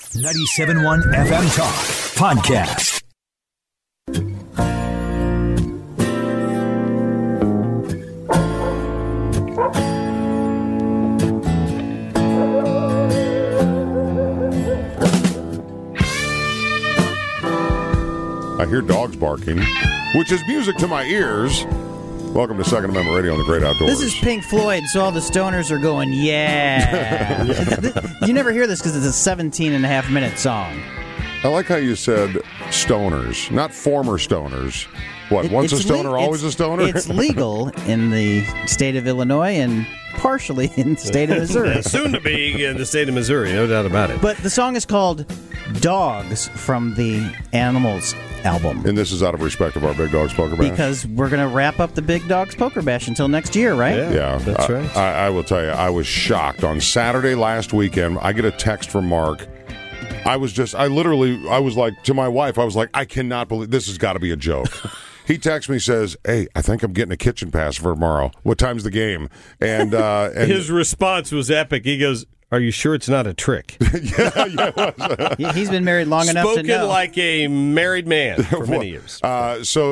97.1 FM Talk Podcast. I hear dogs barking, which is music to my ears. Welcome to Second Amendment Radio on the Great Outdoors. This is Pink Floyd, so all the stoners are going, yeah. You never hear this because it's a 17-and-a-half-minute song. I like how you said stoners, not former stoners. What, once a stoner, always a stoner? It's legal in the state of Illinois and partially in the state of Missouri. Soon to be in the state of Missouri, no doubt about it. But the song is called Dogs from the Animals album. And this is out of respect of our Big Dogs Poker Bash? Because we're going to wrap up the Big Dogs Poker Bash until next year, right? Yeah, that's right. I will tell you, I was shocked. On Saturday last weekend, I get a text from Mark. I was like, to my wife, I was like, I cannot believe, this has got to be a joke. He texts me, says, "Hey, I think I'm getting a kitchen pass for tomorrow. What time's the game?" And his response was epic. He goes, "Are you sure it's not a trick?" it was. He's been married long enough to know. Spoken like a married man for many years. So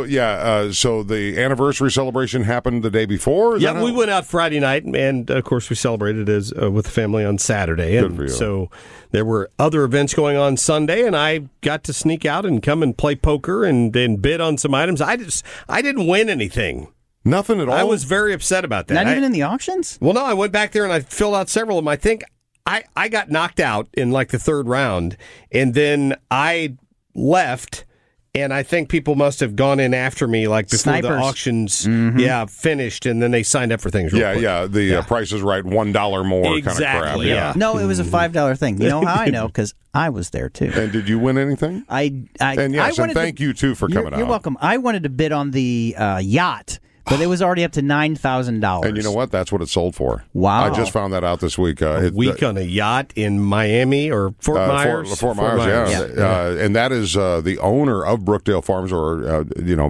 the anniversary celebration happened the day before? Yeah, we went out Friday night, and of course we celebrated as with the family on Saturday. Good for you. So there were other events going on Sunday, and I got to sneak out and come and play poker and bid on some items. I didn't win anything. Nothing at all? I was very upset about that. Not even in the auctions? Well, no, I went back there and I filled out several of them. I think I got knocked out in like the third round, and then I left, and I think people must have gone in after me like before Snipers. the auctions finished, and then they signed up for things real quick. The Price is Right, $1 more exactly, kind of crap. Yeah. No, it was a $5 thing. You know how I know? Because I was there, too. And did you win anything? And thank you, too, for coming out. You're welcome. I wanted to bid on the yacht, but it was already up to $9,000. And you know what? That's what it sold for. Wow. I just found that out this week. A week on a yacht in Miami or Fort Myers? Fort Myers, yeah. And that is the owner of Brookdale Farms, or,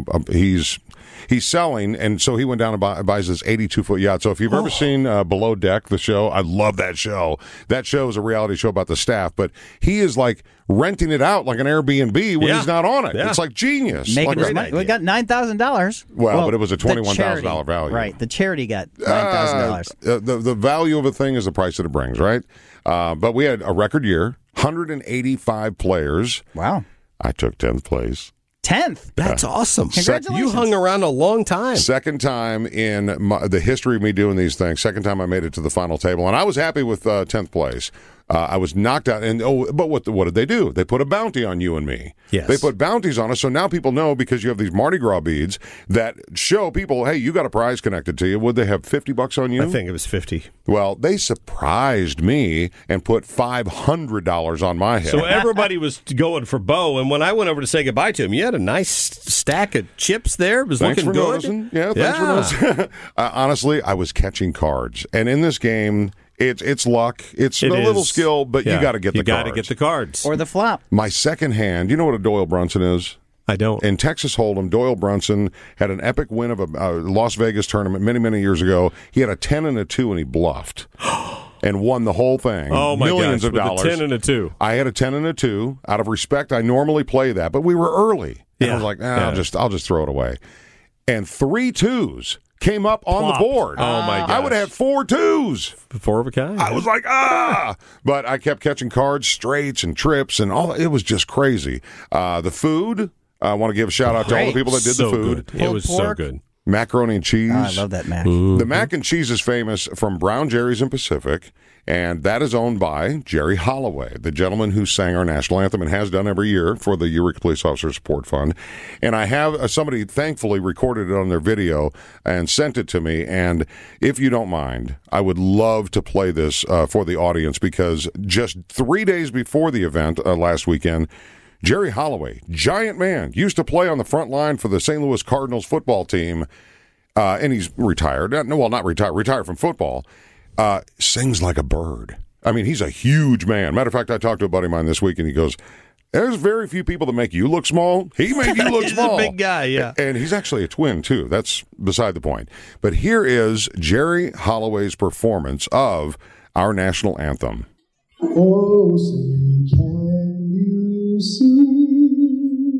he's selling, and so he went down and buys this 82-foot yacht. So if you've ever seen Below Deck, the show, I love that show. That show is a reality show about the staff, but he is like renting it out like an Airbnb when he's not on it. Yeah. It's like genius. Making his money. We got $9,000. Well, but it was a $21,000 value. Right. The charity got $9,000. The value of a thing is the price that it brings, right? But we had a record year, 185 players. Wow. I took 10th place. 10th. That's awesome. Congratulations. You hung around a long time. Second time in the history of me doing these things. Second time I made it to the final table, and I was happy with 10th place. I was knocked out, but what did they do? They put a bounty on you and me. Yes. They put bounties on us, so now people know, because you have these Mardi Gras beads that show people, hey, you got a prize connected to you. Would they have $50 on you? I think it was 50. Well, they surprised me and put $500 on my head. So everybody was going for Bo, and when I went over to say goodbye to him, you had a nice stack of chips there. It was Thanks looking for good. Noticing. Yeah, thanks for noticing. Honestly, I was catching cards, and in this game, it's luck. It's a little skill, but you got to get the cards. You got to get the cards. Or the flop. My second hand, you know what a Doyle Brunson is? I don't. In Texas Hold'em, Doyle Brunson had an epic win of a Las Vegas tournament many, many years ago. He had a 10 and a 2, and he bluffed. And won the whole thing. Oh, my Millions gosh, of dollars. With a 10 and a 2. I had a 10 and a 2. Out of respect, I normally play that, but we were early. And I was like, I'll just throw it away. And 3 2s came up on the board. Oh, my gosh. I would have 4 2s. 4 of a kind. I was like, But I kept catching cards, straights, and trips, and all. It was just crazy. The food, I want to give a shout-out to all the people that did the food. Good. It was so good. Macaroni and cheese. I love that mac. The mac and cheese is famous from Brown Jerry's in Pacific, and that is owned by Jerry Holloway, the gentleman who sang our national anthem and has done every year for the Eureka Police Officer Support Fund. And I have somebody thankfully recorded it on their video and sent it to me. And if you don't mind, I would love to play this for the audience, because just 3 days before the event last weekend, Jerry Holloway, giant man, used to play on the front line for the St. Louis Cardinals football team, and he's retired. Not retired, retired from football. Sings like a bird. I mean, he's a huge man. Matter of fact, I talked to a buddy of mine this week, and he goes, there's very few people that make you look small. He made you look small. He's a big guy, yeah. And he's actually a twin, too. That's beside the point. But here is Jerry Holloway's performance of our national anthem. Oh, say, can you see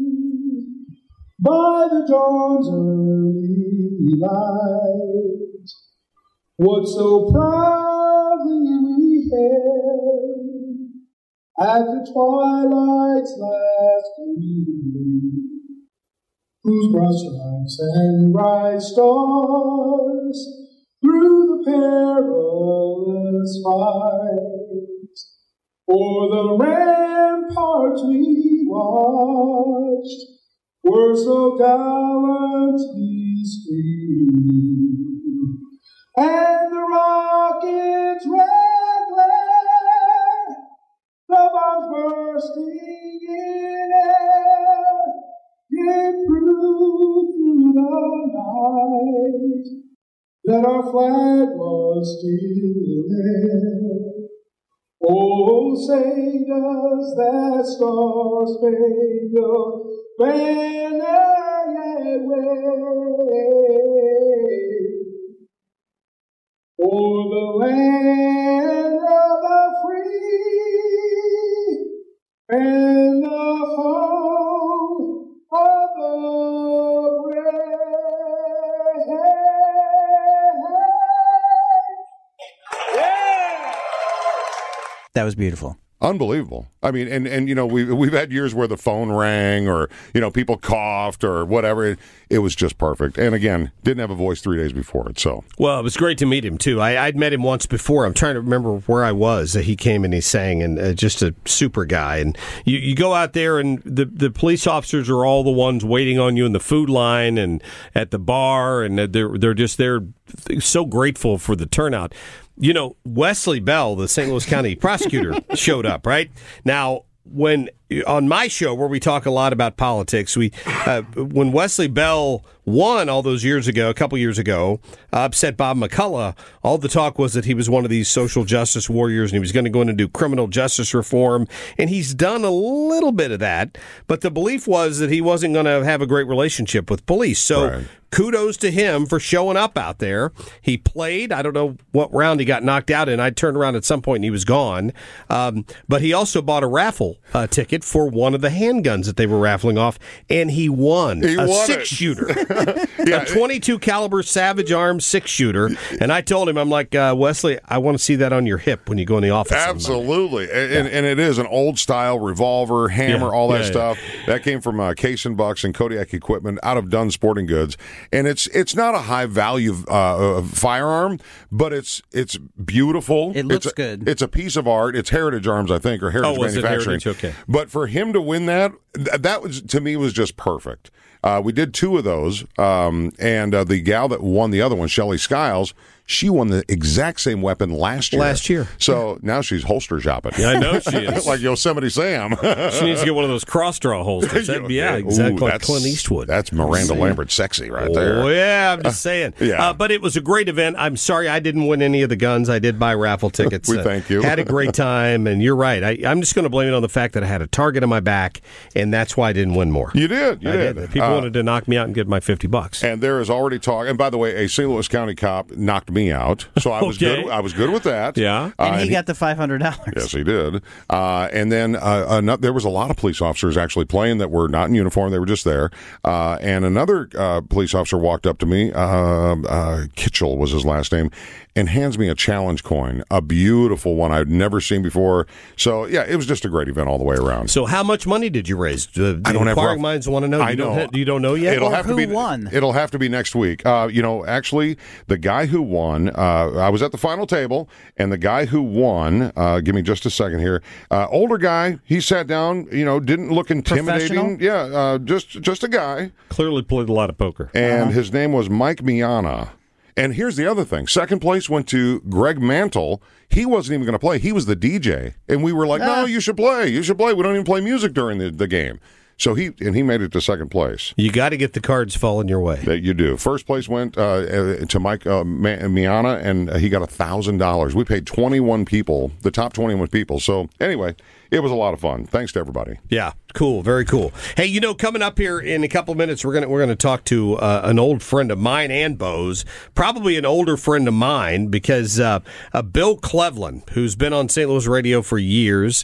by the dawn's early light what so proudly we hailed at the twilight's last gleaming, whose broad stripes and bright stars through the perilous fight o'er the ramparts we watched were so gallantly streaming, and the rocket's red glare, the bombs bursting in air, gave proof through the night that our flag was still there. Oh, say does that star-spangled banner yet wave o'er the land of the free and the home of the brave. That was beautiful. Unbelievable. I mean, and you know, we've had years where the phone rang or, you know, people coughed or whatever. It was just perfect. And again, didn't have a voice 3 days before it. So, well, it was great to meet him too. I'd met him once before. I'm trying to remember where I was. He came and he sang, and just a super guy. And you go out there, and the police officers are all the ones waiting on you in the food line and at the bar, and they're just there, so grateful for the turnout. You know, Wesley Bell, the St. Louis County prosecutor, showed up, right? Now, when on my show where we talk a lot about politics, when Wesley Bell won all those years ago, a couple years ago, upset Bob McCullough, all the talk was that he was one of these social justice warriors and he was going to go in and do criminal justice reform, and he's done a little bit of that, but the belief was that he wasn't going to have a great relationship with police. So right. Kudos to him for showing up out there. He played. I don't know what round he got knocked out in. I turned around at some point and he was gone. But he also bought a raffle ticket for one of the handguns that they were raffling off, and he won a six-shooter. A 22 caliber Savage Arms 6-shooter. And I told him, I'm like, Wesley, I want to see that on your hip when you go in the office. Absolutely. And it is an old-style revolver, hammer, all that stuff. That came from Case and Bucks and Kodiak Equipment out of Dunn Sporting Goods. And it's not a high-value firearm, but it's beautiful. It looks good. It's a piece of art. It's Heritage Arms, I think, or Heritage Manufacturing. Okay. But for him to win that was, to me, was just perfect. We did 2 of those, and the gal that won the other one, Shelley Skiles, she won the exact same weapon last year. So now she's holster shopping. Yeah, I know she is. Like Yosemite Sam. She needs to get one of those cross-draw holsters. Exactly like Clint Eastwood. That's Miranda Lambert sexy right there. Oh, yeah, I'm just saying. But it was a great event. I'm sorry I didn't win any of the guns. I did buy raffle tickets. We thank you. Had a great time, and you're right. I'm just going to blame it on the fact that I had a target on my back, and that's why I didn't win more. You did. You did. People wanted to knock me out and get my $50. And there is already talk. And by the way, a St. Louis County cop knocked me out, so I was good. I was good with that. Yeah, and he got the $500. Yes, he did. And then there was a lot of police officers actually playing that were not in uniform; they were just there. And another police officer walked up to me. Kitchell was his last name, and hands me a challenge coin, a beautiful one I'd never seen before. So yeah, it was just a great event all the way around. So how much money did you raise? The inquiring minds want to know. You don't know yet. Who won? It'll have to be next week. Actually, the guy who won. I was at the final table, and the guy who won. Give me just a second here. Older guy. He sat down. Didn't look intimidating. Yeah, just a guy. Clearly played a lot of poker. And his name was Mike Miana. And here's the other thing. Second place went to Greg Mantle. He wasn't even going to play. He was the DJ. And we were like, no, you should play. You should play. We don't even play music during the game. So he made it to second place. You got to get the cards falling your way. That you do. First place went to Mike Miana, and he got $1,000. We paid 21 people, the top 21 people. So anyway, it was a lot of fun. Thanks to everybody. Yeah, cool, very cool. Hey, coming up here in a couple of minutes, we're gonna talk to an old friend of mine and Bo's, probably an older friend of mine, because Bill Cleveland, who's been on St. Louis radio for years,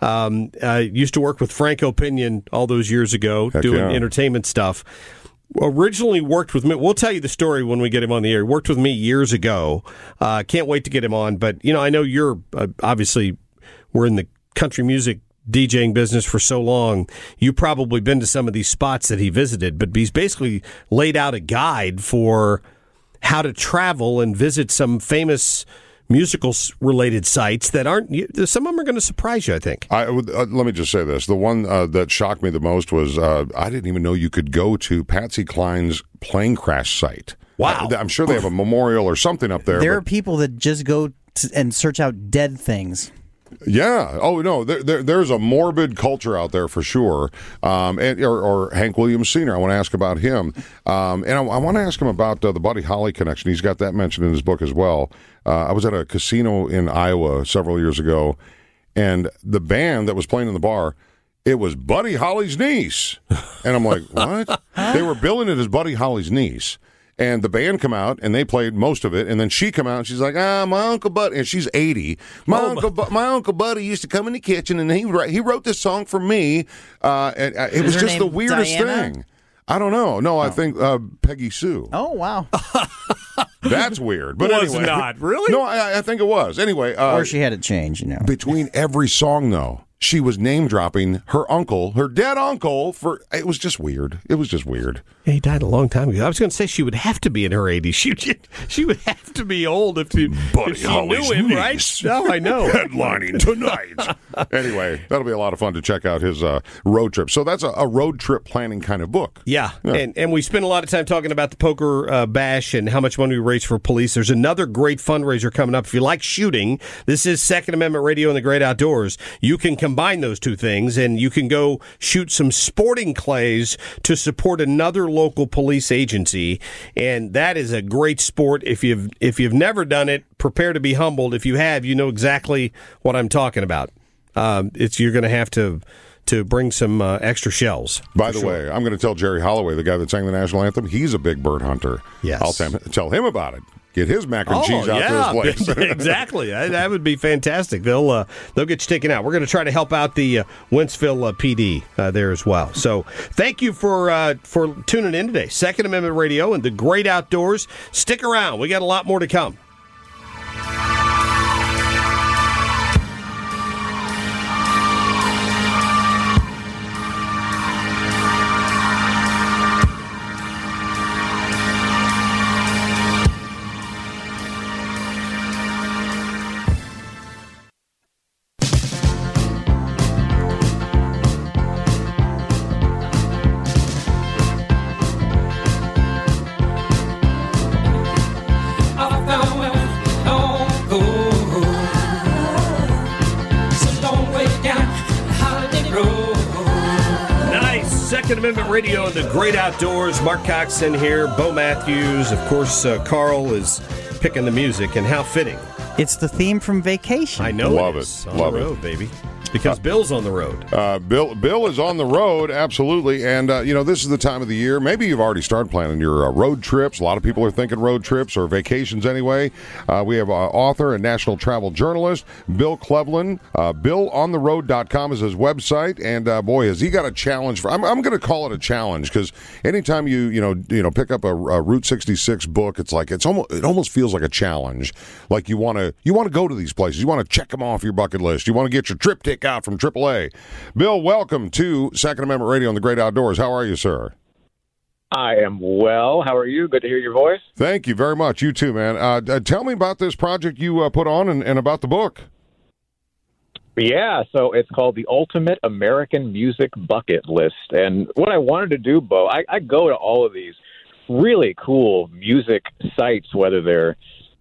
used to work with Franco Pinion all those years ago, doing entertainment stuff. Originally worked with me. We'll tell you the story when we get him on the air. He worked with me years ago. Can't wait to get him on. But, I know you're obviously, we're in the country music DJing business for so long. You've probably been to some of these spots that he visited, but he's basically laid out a guide for how to travel and visit some famous musical-related sites that aren't. Some of them are going to surprise you, I think. Let me just say this: the one that shocked me the most was I didn't even know you could go to Patsy Cline's plane crash site. Wow! I'm sure they have a memorial or something up there. There are people that just go and search out dead things. Yeah. Oh no. There's a morbid culture out there for sure. Or Hank Williams Sr. I want to ask about him, and I want to ask him about the Buddy Holly connection. He's got that mentioned in his book as well. I was at a casino in Iowa several years ago, and the band that was playing in the bar, it was Buddy Holly's niece, and I'm like, what? They were billing it as Buddy Holly's niece. And the band come out, and they played most of it. And then she come out, and she's like, my Uncle Buddy, and she's 80. My Uncle Buddy used to come in the kitchen, and he wrote this song for me. And it was just the weirdest thing. I don't know. No, I think Peggy Sue. Oh, wow. That's weird. But was anyway. not, really? No, I think it was. Anyway. Or she had it changed, Between every song, though, she was name-dropping her uncle, her dead uncle, it was just weird. It was just weird. Yeah, he died a long time ago. I was going to say she would have to be in her 80s. She would have to be old if she knew him, right? No, I know. Headlining tonight. Anyway, that'll be a lot of fun to check out his road trip. So that's a road trip planning kind of book. Yeah. And we spend a lot of time talking about the poker bash and how much money we raise for police. There's another great fundraiser coming up. If you like shooting, this is Second Amendment Radio and the Great Outdoors. You can combine those two things, and you can go shoot some sporting clays to support another local police agency, and that is a great sport. If you've never done it, prepare to be humbled. If you have, you know exactly what I'm talking about. You're going to have to bring some extra shells. By the way, I'm going to tell Jerry Holloway, the guy that sang the national anthem, he's a big bird hunter. Yes. I'll tell him about it. Get his mac and cheese out to his place. Exactly. That would be fantastic. They'll get you taken out. We're going to try to help out the Wentzville PD there as well. So thank you for tuning in today. Second Amendment Radio and the Great Outdoors. Stick around. We got a lot more to come. Second Amendment Radio and the Great Outdoors. Mark Coxon here, Bo Matthews. Of course, Carl is picking the music, and how fitting. It's the theme from Vacation. I know. Love it. it. On Love the it. road, baby. Because Bill's on the road. Bill is on the road, absolutely. And, this is the time of the year. Maybe you've already started planning your road trips. A lot of people are thinking road trips or vacations anyway. We have author and national travel journalist Bill Cleveland. BillOnTheRoad.com is his website. And, boy, has he got a challenge. I'm going to call it a challenge because anytime you pick up a Route 66 book, it almost feels like a challenge. Like you want to go to these places. You want to check them off your bucket list. You want to get your trip ticket out from AAA. Bill, welcome to Second Amendment Radio and the Great Outdoors. How are you, sir? I am well. How are you? Good to hear your voice. Thank you very much. You too, man. Tell me about this project you put on and about the book. Yeah, so it's called The Ultimate American Music Bucket List. And what I wanted to do, Bo, I go to all of these really cool music sites, whether they're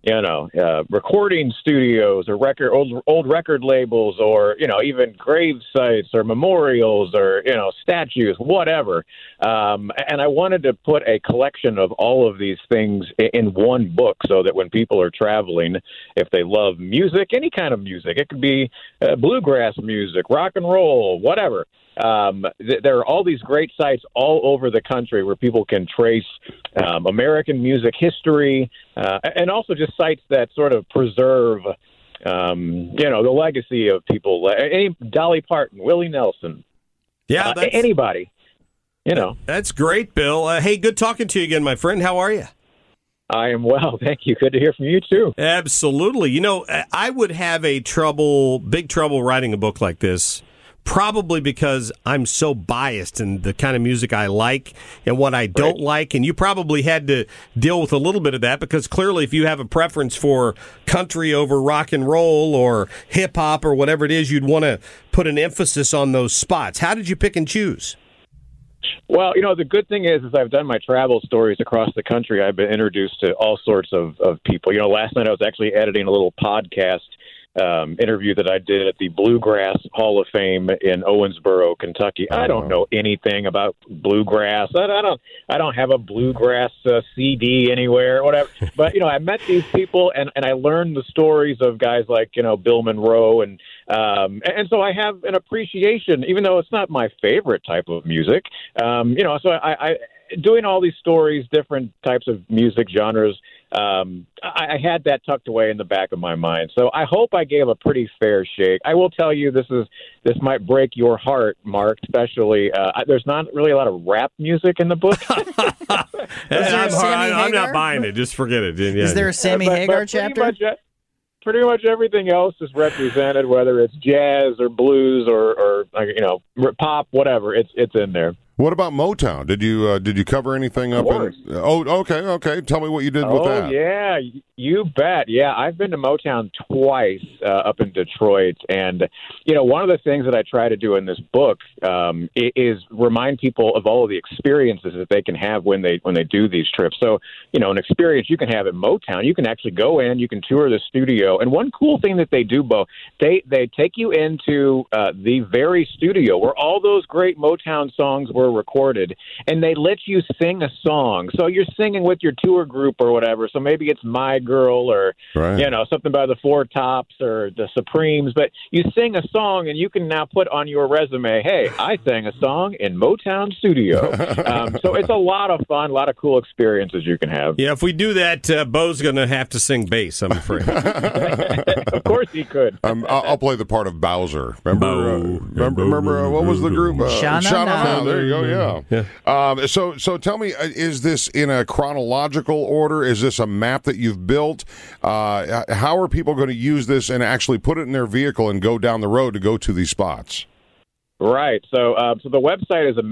recording studios or old record labels, or even grave sites or memorials or statues, whatever. And I wanted to put a collection of all of these things in one book, so that when people are traveling, if they love music, any kind of music, it could be bluegrass music, rock and roll, whatever. There are all these great sites all over the country where people can trace American music history, and also just sites that sort of preserve, the legacy of people. Dolly Parton, Willie Nelson, anybody. That's great, Bill. Hey, good talking to you again, my friend. How are you? I am well, thank you. Good to hear from you, too. Absolutely. I would have big trouble writing a book like this, probably because I'm so biased in the kind of music I like and what I don't like. And you probably had to deal with a little bit of that, because clearly if you have a preference for country over rock and roll or hip hop or whatever it is, you'd want to put an emphasis on those spots. How did you pick and choose? Well, the good thing is I've done my travel stories across the country. I've been introduced to all sorts of people. Last night I was actually editing a little podcast interview that I did at the Bluegrass Hall of Fame in Owensboro, Kentucky. I don't know anything about bluegrass. I don't have a bluegrass CD anywhere, whatever. But I met these people, and I learned the stories of guys like Bill Monroe, and so I have an appreciation, even though it's not my favorite type of music. So I doing all these stories, different types of music genres. I had that tucked away in the back of my mind. So I hope I gave a pretty fair shake. I will tell you, this might break your heart, Mark, especially. There's not really a lot of rap music in the book. I'm not buying it. Just forget it. Is there a Sammy Hagar chapter? Pretty much everything else is represented, whether it's jazz or blues or pop, whatever. It's in there. What about Motown? Did you cover anything up in? Oh, okay. Tell me what you did with that. Oh, yeah, you bet. Yeah, I've been to Motown twice up in Detroit, and one of the things that I try to do in this book is remind people of all of the experiences that they can have when they do these trips. So, an experience you can have at Motown, you can actually go in, you can tour the studio, and one cool thing that they do, Bo, they take you into the very studio where all those great Motown songs were recorded, and they let you sing a song. So you're singing with your tour group or whatever. So maybe it's My Girl or something by the Four Tops or the Supremes, but you sing a song and you can now put on your resume, hey, I sang a song in Motown Studio. So it's a lot of fun, a lot of cool experiences you can have. Yeah, if we do that, Bo's going to have to sing bass, I'm afraid. Of course he could. I'll play the part of Bowser. Remember what was the group? Sha-na-na. There you go. Yeah. So tell me, is this in a chronological order? Is this a map that you've built? How are people going to use this and actually put it in their vehicle and go down the road to go to these spots? Right. So the website is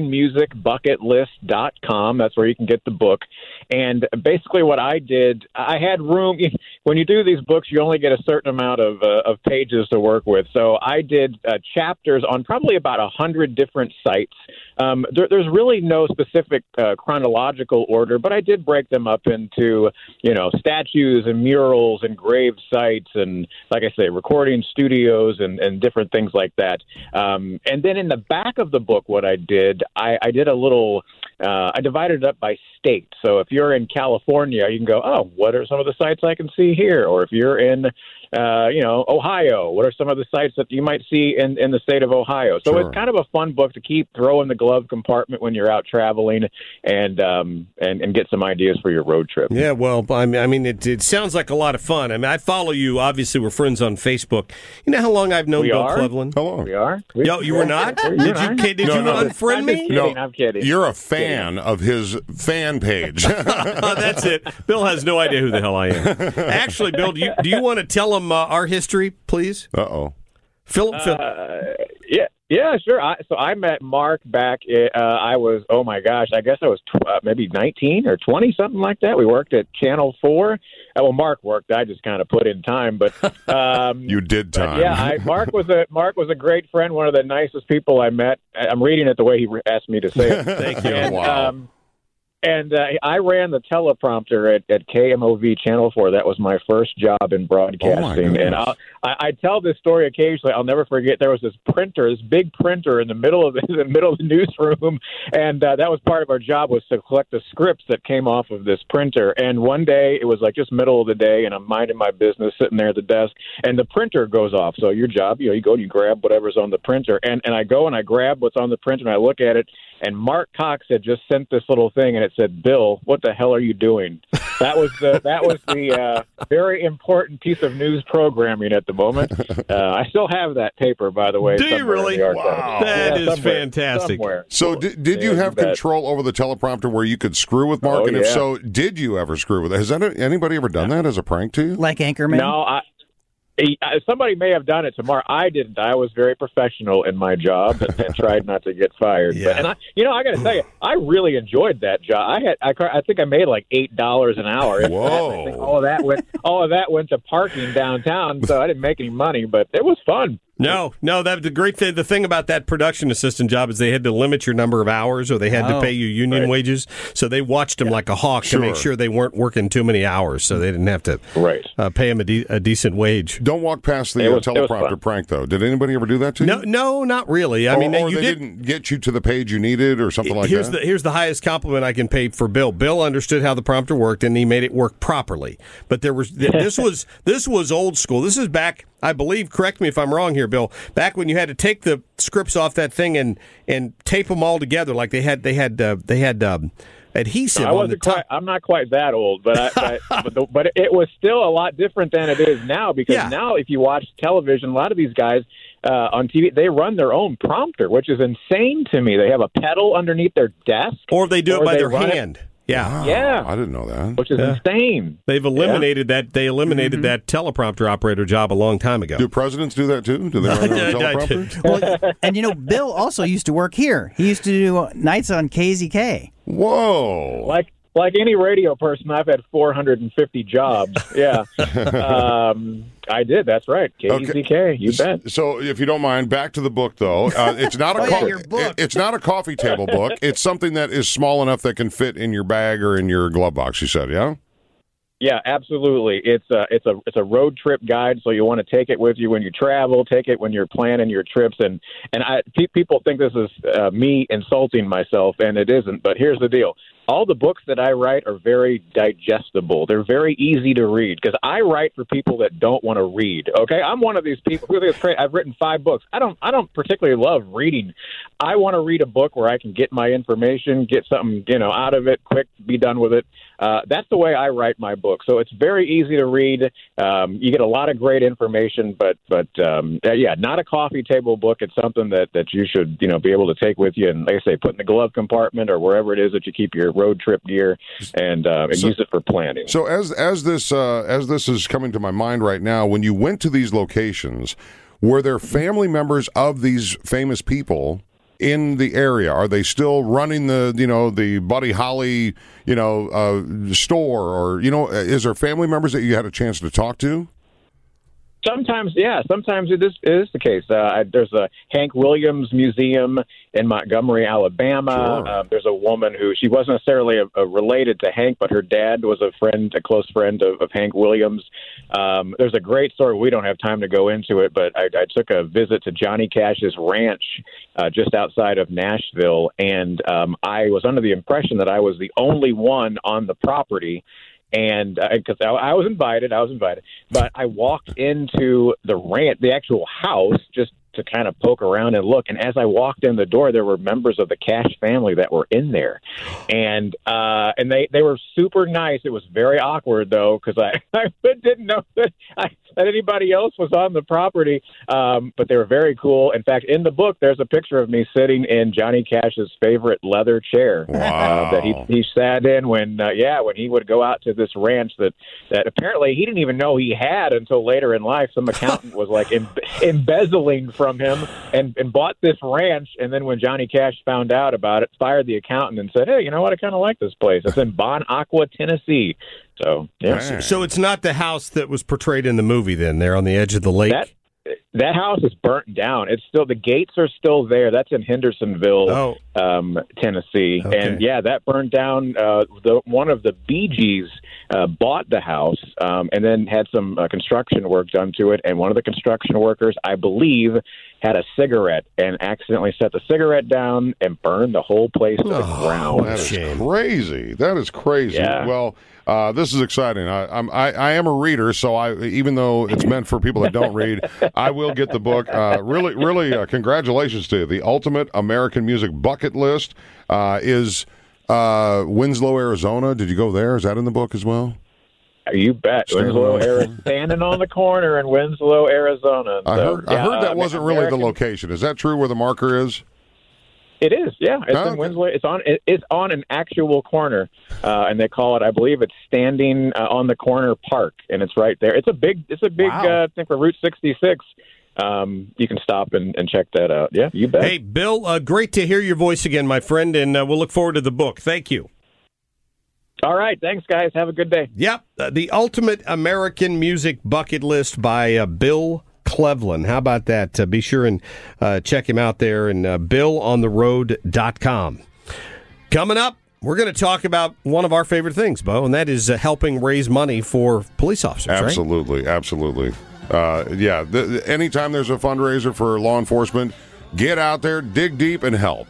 AmericanMusicBucketList.com. That's where you can get the book. And basically what I did, I had room. When you do these books, you only get a certain amount of pages to work with. So I did chapters on probably about 100 different sites. There's really no specific chronological order, but I did break them up into, statues and murals and grave sites and, like I say, recording studios and different things like that. And then in the back of the book, what I did, I did a little, I divided it up by state. So if you're in California, you can go, oh, what are some of the sites I can see here? Or if you're in, Ohio, what are some of the sites that you might see in the state of Ohio? So It's kind of a fun book to keep throw in the glove compartment when you're out traveling and get some ideas for your road trip. Yeah, well, I mean, it sounds like a lot of fun. I mean, I follow you. Obviously, we're friends on Facebook. You know how long I've known Bill Cleveland? How long? We are. Yo, you were not? Did you unfriend me? No, I'm kidding. You're a fan of his fan page. That's it. Bill has no idea who the hell I am. Actually, Bill, do you want to tell him our history, please? Philip. Yeah, sure. So I met Mark back. I was, oh my gosh, I guess I was maybe 19 or 20, something like that. We worked at Channel 4. Well, Mark worked. I just kind of put in time, but you did time. Yeah, Mark was a great friend. One of the nicest people I met. I'm reading it the way he asked me to say it. Thank you. And, wow. And I ran the teleprompter at KMOV Channel 4. That was my first job in broadcasting. And I tell this story occasionally. I'll never forget. There was this big printer in the middle of the newsroom, and that was part of our job, was to collect the scripts that came off of this printer. And one day, it was like just middle of the day, and I'm minding my business, sitting there at the desk, and the printer goes off. So your job, you go and you grab whatever's on the printer, and I go and I grab what's on the printer, and I look at it, and Mark Cox had just sent this little thing, and it said, "Bill, what the hell are you doing?" That was the very important piece of news programming at the moment. I still have that paper, by the way. Do you really? Wow, that is fantastic. Somewhere. So did you have control over the teleprompter where you could screw with Mark? And if so, did you ever screw with it? Has anybody ever done that as a prank to you? Like Anchorman? No, somebody may have done it tomorrow. I didn't. I was very professional in my job and tried not to get fired. Yeah. But, I got to tell you, I really enjoyed that job. I think I made like $8 an hour. Whoa! I think all of that went to parking downtown, so I didn't make any money. But it was fun. No, that the great thing. The thing about that production assistant job is they had to limit your number of hours, or they had to pay you union wages. So they watched them like a hawk to make sure they weren't working too many hours, so they didn't have to pay them a decent wage. Don't walk past the teleprompter prank, though. Did anybody ever do that to you? No, not really. I mean, they didn't get you to the page you needed, or something like that. Here's the highest compliment I can pay for Bill. Bill understood how the prompter worked, and he made it work properly. But this was old school. This is back, I believe, correct me if I'm wrong here, Bill, back when you had to take the scripts off that thing and tape them all together, like they had adhesive on the top. I'm not quite that old, but it was still a lot different than it is now, because now if you watch television, a lot of these guys on TV, they run their own prompter, which is insane to me. They have a pedal underneath their desk. Or they do it by their hand. Yeah. Wow, yeah. I didn't know that. Which is insane. They've eliminated that. They eliminated that teleprompter operator job a long time ago. Do presidents do that too? Do they run their own teleprompter? Well, and Bill also used to work here. He used to do nights on KZK. Whoa. Like any radio person, I've had 450 jobs. Yeah. I did. That's right. KZK. You bet. So, if you don't mind, back to the book, though. It's not it's not a coffee table book. It's something that is small enough that can fit in your bag or in your glove box. You said, yeah. Yeah, absolutely. It's a road trip guide, so you want to take it with you when you travel. Take it when you're planning your trips, and people think this is me insulting myself, and it isn't. But here's the deal: all the books that I write are very digestible. They're very easy to read, because I write for people that don't want to read. Okay, I'm one of these people. I've written 5 books. I don't particularly love reading. I want to read a book where I can get my information, get something out of it quick, be done with it. That's the way I write my book. So it's very easy to read. You get a lot of great information, but not a coffee table book. It's something that you should be able to take with you, and like I say, put in the glove compartment or wherever it is that you keep your road trip gear, and use it for planning. So as this is coming to my mind right now, when you went to these locations, were there family members of these famous people in the area? Are they still running the Buddy Holly store, or is there family members that you had a chance to talk to? Sometimes, yeah. Sometimes it is the case. There's a Hank Williams Museum in Montgomery, Alabama. Sure. There's a woman who, she wasn't necessarily related to Hank, but her dad was a close friend of Hank Williams. There's a great story. We don't have time to go into it, but I took a visit to Johnny Cash's ranch just outside of Nashville, and I was under the impression that I was the only one on the property. And because I was invited, but I walked into the ranch, the actual house, just to kind of poke around and look. And as I walked in the door, there were members of the Cash family that were in there, and they were super nice. It was very awkward though, because I didn't know that anybody else was on the property, but they were very cool. In fact, in the book, there's a picture of me sitting in Johnny Cash's favorite leather chair that he sat in when he would go out to this ranch that apparently he didn't even know he had until later in life. Some accountant was like embezzling from him and bought this ranch, and then when Johnny Cash found out about it, fired the accountant and said, "Hey, you know what? I kind of like this place. It's in Bon Aqua, Tennessee." So, yeah. So it's not the house that was portrayed in the movie, then, there on the edge of the lake? that house is burnt down. It's still, the gates are still there. That's in Hendersonville, Tennessee. Okay. And yeah, that burned down. One of the Bee Gees bought the house and then had some construction work done to it. And one of the construction workers, I believe, had a cigarette and accidentally set the cigarette down and burned the whole place to the ground. That is crazy. That is crazy. Yeah. Well, this is exciting. I am a reader, so even though it's meant for people that don't read, I will get the book. Really, congratulations to you. The Ultimate American Music Bucket List is Winslow, Arizona. Did you go there? Is that in the book as well? You bet. Winslow, Arizona. Standing on the corner in Winslow, Arizona. I heard that wasn't really the location. Is that true where the marker is? It is, yeah. It's in Winslow. It's on an actual corner, and they call it, I believe, it's Standing on the Corner Park, and it's right there. It's a big. I think for Route 66. You can stop and check that out. Yeah, you bet. Hey, Bill, great to hear your voice again, my friend, and we'll look forward to the book. Thank you. All right, thanks, guys. Have a good day. Yep, The Ultimate American Music Bucket List by Bill Cleveland. How about that? Be sure and check him out there, and BillOnTheRoad.com. Coming up, we're going to talk about one of our favorite things, Bo, and that is helping raise money for police officers. Absolutely, right? Absolutely. Anytime there's a fundraiser for law enforcement, get out there, dig deep, and help.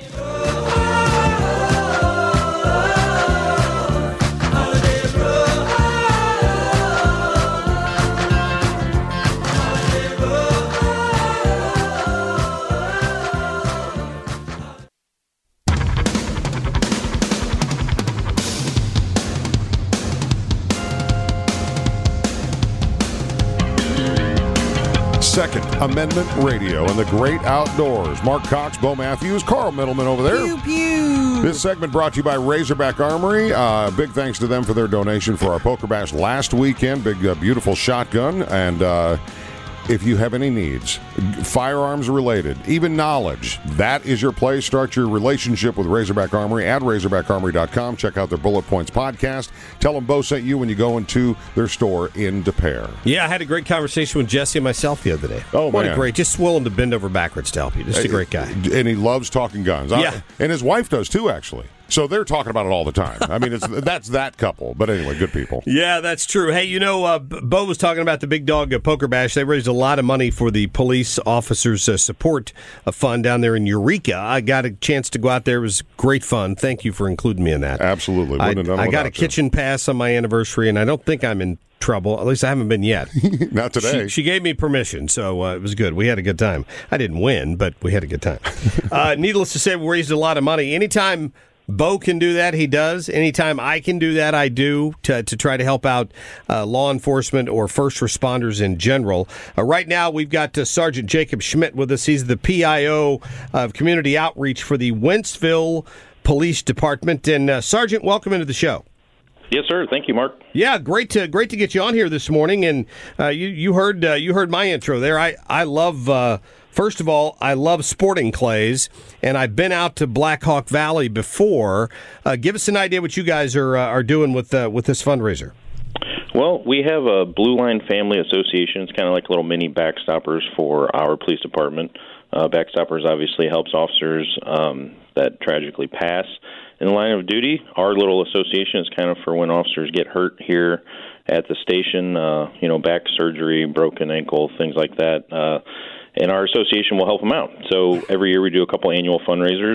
Second Amendment Radio and the great outdoors. Mark Cox, Bo Matthews, Carl Middleman over there. Pew, pew. This segment brought to you by Razorback Armory. Big thanks to them for their donation for our Poker Bash last weekend. Big, beautiful shotgun. And if you have any needs, firearms related, even knowledge, that is your place. Start your relationship with Razorback Armory at RazorbackArmory.com. Check out their Bullet Points podcast. Tell them Bo sent you when you go into their store in Des Peres. Yeah, I had a great conversation with Jesse and myself the other day. Oh, what man. a great, just willing to bend over backwards to help you. Just a great guy. And he loves talking guns. Yeah. And his wife does too, actually. So they're talking about it all the time. I mean, that's that couple. But anyway, good people. Yeah, that's true. Hey, Bo was talking about the Big Dog Poker Bash. They raised a lot of money for the Police Officers Support Fund down there in Eureka. I got a chance to go out there. It was great fun. Thank you for including me in that. Absolutely. Wouldn't have done it I got a without you. kitchen pass on my anniversary, and I don't think I'm in trouble. At least I haven't been yet. Not today. She gave me permission, so it was good. We had a good time. I didn't win, but we had a good time. Needless to say, we raised a lot of money. Anytime Bo can do that, he does. Anytime I can do that, I do, to try to help out law enforcement or first responders in general. Right now, we've got Sergeant Jacob Schmidt with us. He's the PIO of Community Outreach for the Wentzville Police Department. And Sergeant, welcome into the show. Yes, sir. Thank you, Mark. Yeah, great to get you on here this morning. And you heard my intro there. I love. First of all, I love sporting clays, and I've been out to Black Hawk Valley before. Give us an idea what you guys are doing with this fundraiser. Well, we have a Blue Line Family Association. It's kind of like little mini Backstoppers for our police department. Backstoppers obviously helps officers that tragically pass in the line of duty. Our little association is kind of for when officers get hurt here at the station, back surgery, broken ankle, things like that. And our association will help them out. So every year we do a couple annual fundraisers.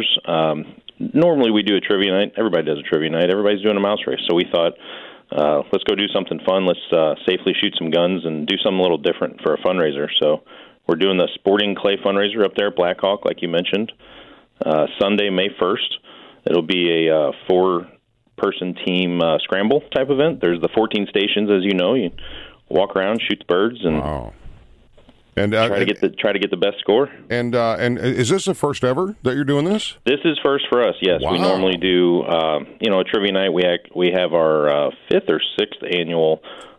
Normally we do a trivia night. Everybody does a trivia night. Everybody's doing a mouse race. So we thought, let's go do something fun. Let's safely shoot some guns and do something a little different for a fundraiser. So we're doing the Sporting Clay fundraiser up there at Black Hawk, like you mentioned, Sunday, May 1st. It'll be a four-person team scramble type event. There's the 14 stations, as you know. You walk around, shoot the birds, and wow. And try to get the best score. And is this the first ever that you're doing this? This is first for us. Yes, wow. We normally do a trivia night. We have our fifth or sixth annual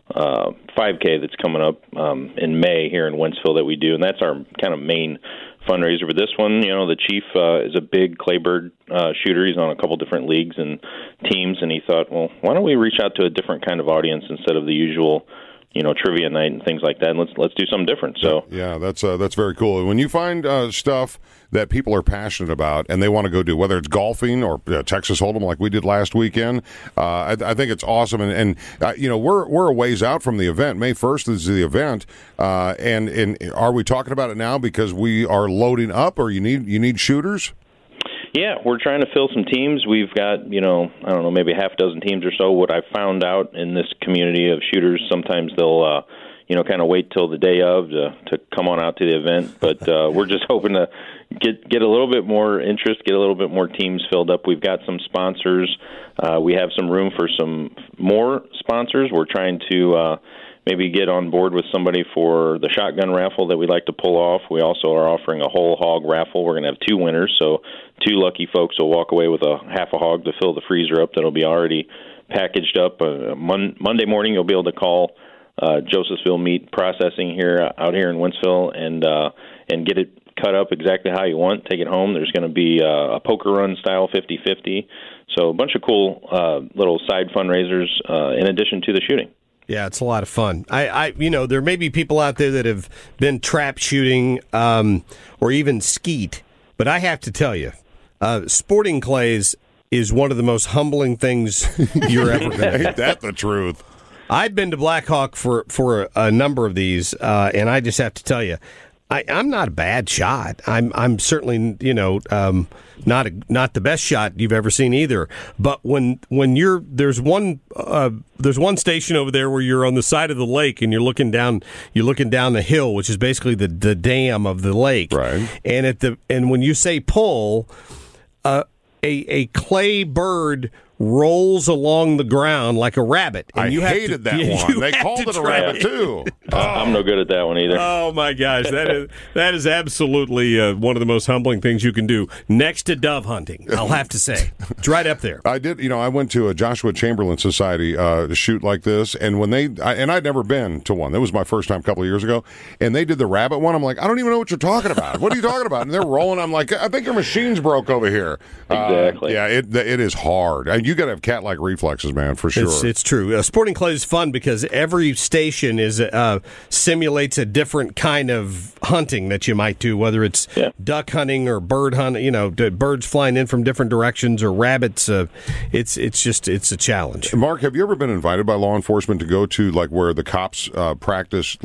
5K that's coming up in May here in Wentzville that we do, and that's our kind of main fundraiser. But this one, the chief is a big claybird shooter. He's on a couple different leagues and teams, and he thought, well, why don't we reach out to a different kind of audience instead of the usual trivia night and things like that. And let's do something different. So yeah, that's very cool. When you find stuff that people are passionate about and they want to go do, whether it's golfing or Texas Hold'em like we did last weekend, I think it's awesome. And we're a ways out from the event. May 1st is the event, and are we talking about it now because we are loading up, or you need shooters? Yeah, we're trying to fill some teams. We've got, I don't know, maybe half a dozen teams or so. What I've found out in this community of shooters, sometimes they'll, kind of wait till the day of to come on out to the event. But we're just hoping to get a little bit more interest, get a little bit more teams filled up. We've got some sponsors. We have some room for some more sponsors. We're trying to maybe get on board with somebody for the shotgun raffle that we'd like to pull off. We also are offering a whole hog raffle. We're going to have 2 winners, so 2 lucky folks will walk away with a half a hog to fill the freezer up that'll be already packaged up. Monday morning, you'll be able to call Josephsville Meat Processing out here in Wentzville and get it cut up exactly how you want. Take it home. There's going to be a poker run style 50-50. So a bunch of cool little side fundraisers in addition to the shooting. Yeah, it's a lot of fun. There may be people out there that have been trap shooting or even skeet, but I have to tell you, sporting clays is one of the most humbling things you're ever going to do. Ain't that the truth? I've been to Blackhawk for a number of these, and I just have to tell you, I'm not a bad shot. I'm certainly not the best shot you've ever seen either. But when there's one station over there where you're on the side of the lake and you're looking down the hill, which is basically the dam of the lake. Right. And when you say pull, a clay bird rolls along the ground like a rabbit. And I hated that one. They called it a rabbit, too. I'm no good at that one either. Oh, my gosh. That is absolutely one of the most humbling things you can do, next to dove hunting, I'll have to say. It's right up there. I did, I went to a Joshua Chamberlain Society to shoot like this, and when and I'd never been to one. That was my first time a couple of years ago, and they did the rabbit one. I'm like, I don't even know what you're talking about. What are you talking about? And they're rolling. I'm like, I think your machine's broke over here. Exactly. It is hard. You got to have cat-like reflexes, man, for sure. It's true. Sporting clay is fun because every station simulates a different kind of hunting that you might do, whether it's duck hunting or bird hunting. Birds flying in from different directions or rabbits. It's a challenge. Mark, have you ever been invited by law enforcement to go to where the cops practice?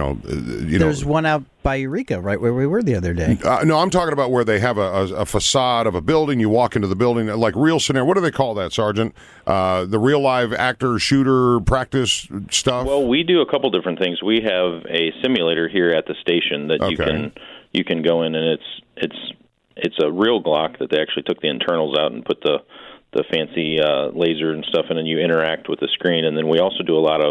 There's one out by Eureka, right where we were the other day. No, I'm talking about where they have a facade of a building. You walk into the building, like real scenario. What do they call that, Sergeant? The real live actor shooter practice stuff. Well, we do a couple different things. We have a simulator here at the station that you can go in, and it's a real Glock that they actually took the internals out and put the fancy laser and stuff in, and you interact with the screen. And then we also do a lot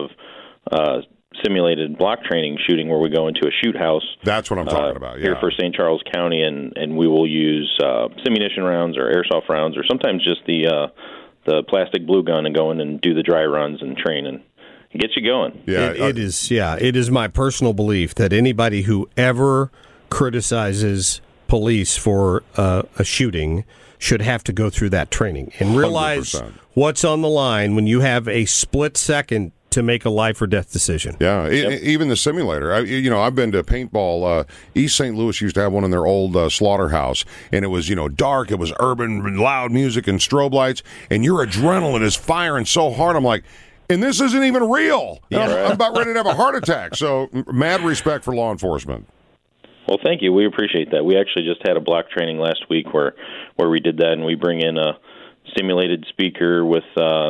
of simulated block training shooting where we go into a shoot house. That's what I'm talking about. Yeah. Here for St. Charles County, and we will use simunition rounds or airsoft rounds, or sometimes just the plastic blue gun, and go in and do the dry runs and train and get you going. Yeah, it is my personal belief that anybody who ever criticizes police for a shooting should have to go through that training and realize 100%. What's on the line when you have a split second to make a life or death decision. Yeah, even the simulator. I've been to paintball. East St. Louis used to have one in their old slaughterhouse, and it was dark. It was urban, loud music and strobe lights, and your adrenaline is firing so hard. I'm like, and this isn't even real. Yeah. I'm about ready to have a heart attack. So mad respect for law enforcement. Well, thank you. We appreciate that. We actually just had a block training last week where we did that, and we bring in a simulated speaker with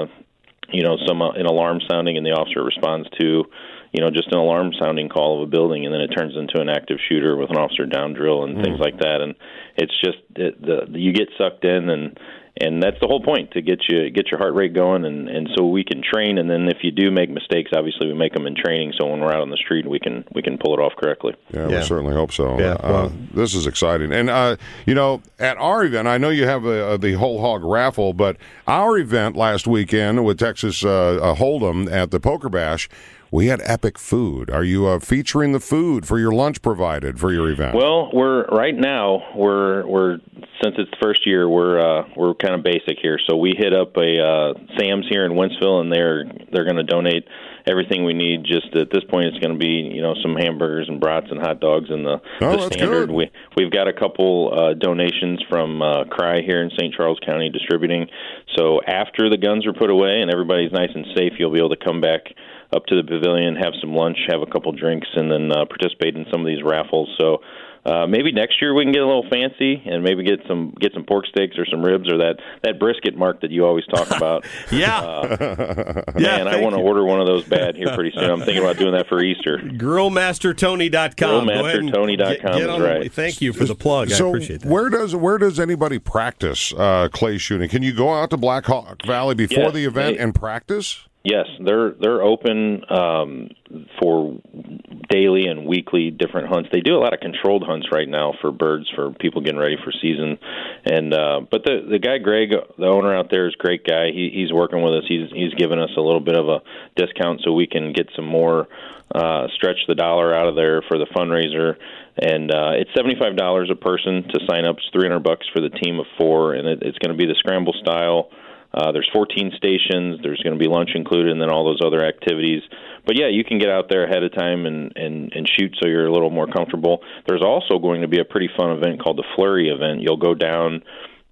an alarm sounding, and the officer responds to just an alarm sounding call of a building, and then it turns into an active shooter with an officer down drill and things like that. And it's just you get sucked in, and that's the whole point, to get your heart rate going, and so we can train. And then if you do make mistakes, obviously we make them in training, so when we're out on the street we can pull it off correctly. Yeah, we certainly hope so. Yeah, this is exciting. And at our event, I know you have the whole hog raffle, but our event last weekend with Texas Hold'em at the Poker Bash, we had epic food. Are you featuring the food for your lunch provided for your event? Well, we're since it's the first year, we're kind of basic here. So we hit up a Sam's here in Wentzville, and they're going to donate everything we need. Just at this point, it's going to be some hamburgers and brats and hot dogs and the standard. Good. We've got a couple donations from Cry here in St. Charles County distributing. So after the guns are put away and everybody's nice and safe, you'll be able to come back up to the pavilion, have some lunch, have a couple drinks, and then participate in some of these raffles. So maybe next year we can get a little fancy and maybe get some pork steaks or some ribs or that brisket, Mark, that you always talk about. Man, I want to order one of those bad here pretty soon. I'm thinking about doing that for Easter. GrillmasterTony.com. GrillmasterTony.com is right. Thank you for the plug. So I appreciate that. Where does anybody practice clay shooting? Can you go out to Black Hawk Valley before the event and practice? Yes, they're open for daily and weekly different hunts. They do a lot of controlled hunts right now for birds for people getting ready for season. And but the guy Greg, the owner out there, is a great guy. He's working with us. He's given us a little bit of a discount so we can get some more stretch the dollar out of there for the fundraiser. And it's $75 a person to sign up. It's $300 for the team of 4, and it's going to be the scramble style. There's 14 stations. There's going to be lunch included, and then all those other activities. But yeah, you can get out there ahead of time and shoot, so you're a little more comfortable. There's also going to be a pretty fun event called the Flurry event. You'll go down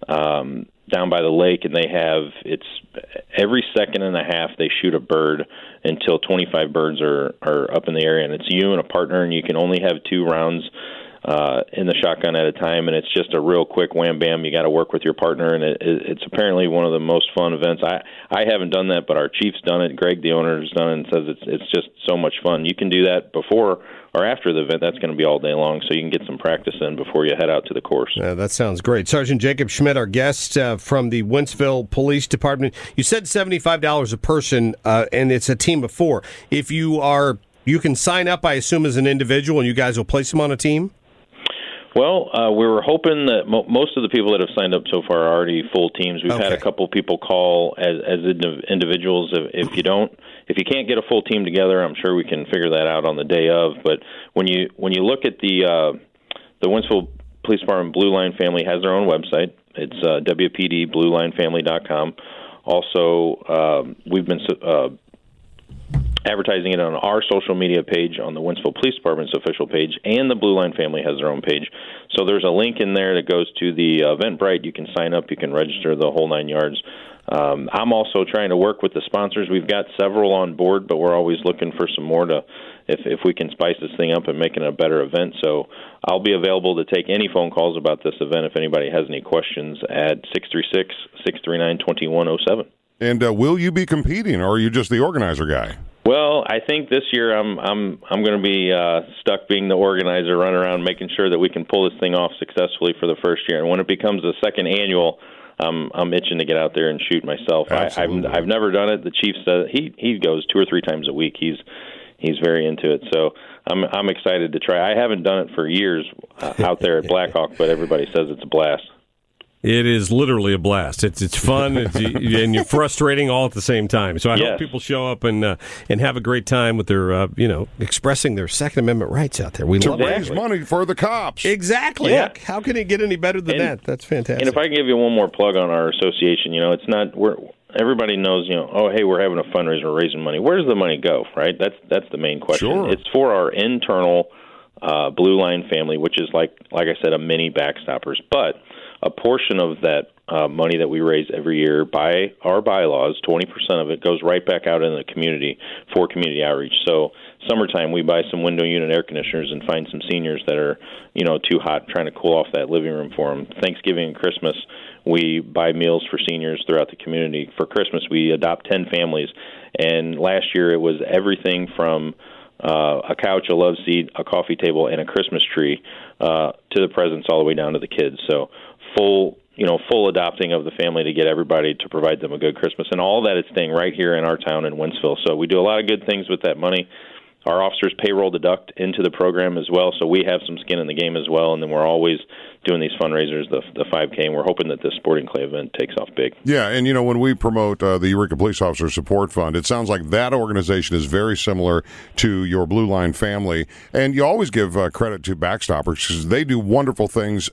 by the lake, and it's every second and a half they shoot a bird until 25 birds are up in the area, and it's you and a partner, and you can only have 2 rounds in the shotgun at a time, and it's just a real quick wham bam. You got to work with your partner, and it's apparently one of the most fun events. I haven't done that, but our chief's done it. Greg, the owner, has done it and says it's just so much fun. You can do that before or after the event. That's going to be all day long, so you can get some practice in before you head out to the course. That sounds great. Sergeant Jacob Schmidt, our guest from the Wentzville Police Department. You said $75 a person, and it's a team of 4. If you can sign up, I assume, as an individual, and you guys will place them on a team? Well, we were hoping that most of the people that have signed up so far are already full teams. We've had a couple people call as individuals. If you can't get a full team together, I'm sure we can figure that out on the day of. But when you look at the Wentzville Police Department Blue Line family has their own website. It's WPDBlueLineFamily.com. Also, we've been advertising it on our social media page, on the Wentzville Police Department's official page, and the Blue Line family has their own page. So there's a link in there that goes to the Eventbrite. You can sign up, you can register, the whole 9 yards. I'm also trying to work with the sponsors. We've got several on board, but we're always looking for some more if we can spice this thing up and make it a better event. So I'll be available to take any phone calls about this event if anybody has any questions at 636-639-2107. And will you be competing, or are you just the organizer guy? Well, I think this year I'm going to be stuck being the organizer, run around making sure that we can pull this thing off successfully for the first year. And when it becomes the second annual, I'm itching to get out there and shoot myself. I've never done it. The chief says he goes 2 or 3 times a week. He's very into it, so I'm excited to try. I haven't done it for years out there at Black Hawk, but everybody says it's a blast. It is literally a blast. It's fun, and you're frustrating all at the same time. So I hope people show up and have a great time with their expressing their Second Amendment rights out there. We love to raise money for the cops. Exactly. Yeah. How can it get any better than that? That's fantastic. And if I can give you one more plug on our association, it's not everybody knows, oh, hey, we're having a fundraiser, we're raising money. Where does the money go? Right? That's the main question. Sure. It's for our internal Blue Line family, which is like I said, a mini Backstoppers, but a portion of that money that we raise every year by our bylaws, 20% of it goes right back out in the community for community outreach. So summertime, we buy some window unit air conditioners and find some seniors that are, too hot, trying to cool off that living room for them. Thanksgiving and Christmas, we buy meals for seniors throughout the community. For Christmas, we adopt 10 families. And last year, it was everything from a couch, a love seat, a coffee table, and a Christmas tree to the presents all the way down to the kids. So full adopting of the family to get everybody to provide them a good Christmas. And all that is staying right here in our town in Wentzville. So we do a lot of good things with that money. Our officers payroll deduct into the program as well, so we have some skin in the game as well. And then we're always doing these fundraisers, the 5K, and we're hoping that this Sporting Clay event takes off big. Yeah, and when we promote the Eureka Police Officer Support Fund, it sounds like that organization is very similar to your Blue Line family. And you always give credit to Backstoppers because they do wonderful things,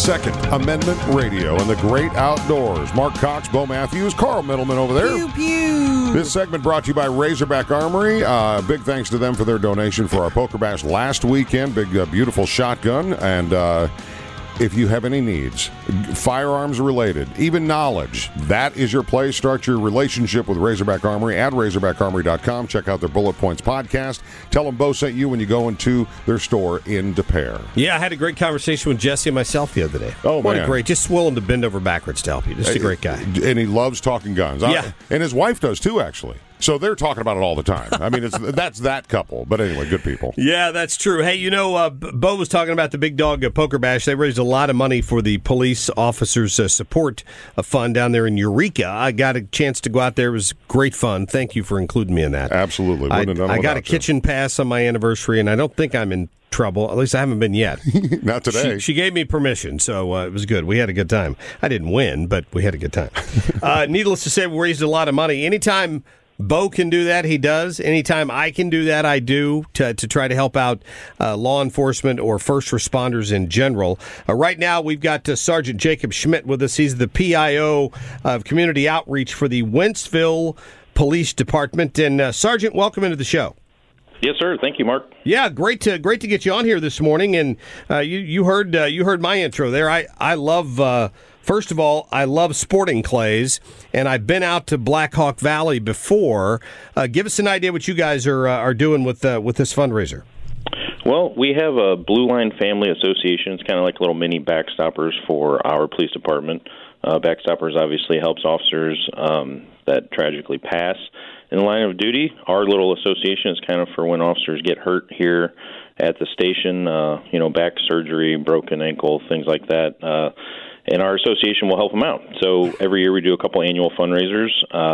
Second Amendment Radio and the great outdoors. Mark Cox, Bo Matthews, Carl Middleman over there. Pew, pew. This segment brought to you by Razorback Armory. Big thanks to them for their donation for our Poker Bash last weekend. Big, beautiful shotgun. And if you have any needs, firearms related, even knowledge, that is your place. Start your relationship with Razorback Armory at RazorbackArmory.com. Check out their Bullet Points podcast. Tell them Bo sent you when you go into their store in Des Peres. Yeah, I had a great conversation with Jesse and myself the other day. Oh, what man. a great, just willing to bend over backwards to help you. Just a great guy. And he loves talking guns. Yeah. And his wife does too, actually. So they're talking about it all the time. I mean, that's that couple. But anyway, good people. Yeah, that's true. Hey, you know, Bo was talking about the Big Dog Poker Bash. They raised a lot of money for the police officers support fund down there in Eureka. I got a chance to go out there. It was great fun. Thank you for including me in that. Absolutely. I got a kitchen pass on my anniversary, and I don't think I'm in trouble. At least I haven't been yet. Not today. She gave me permission, so it was good. We had a good time. I didn't win, but we had a good time. Needless to say, we raised a lot of money. Anytime Bo can do that, he does. Anytime I can do that, I do, to try to help out law enforcement or first responders in general. Right now, we've got Sergeant Jacob Schmidt with us. He's the PIO of Community Outreach for the Wentzville Police Department. And Sergeant, welcome into the show. Yes, sir. Thank you, Mark. Yeah, great to get you on here this morning. And you heard my intro there. I love. First of all, I love sporting clays, and I've been out to Black Hawk Valley before. Give us an idea what you guys are doing with this fundraiser. Well, we have a Blue Line Family Association. It's kind of like little mini Backstoppers for our police department. Backstoppers obviously helps officers that tragically pass in the line of duty. Our little association is kind of for when officers get hurt here at the station, back surgery, broken ankle, things like that. And our association will help them out. So every year we do a couple annual fundraisers.